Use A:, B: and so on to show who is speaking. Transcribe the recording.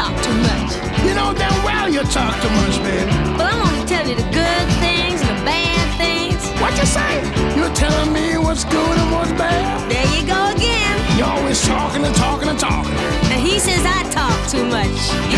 A: talk too much.
B: You know damn well you talk too much, baby.
A: But I'm gonna tell you the good things and the bad things.
B: What you say? You're telling me what's good and what's bad?
A: There you go again.
B: You're always talking and talking and talking.
A: And he says I talk too much.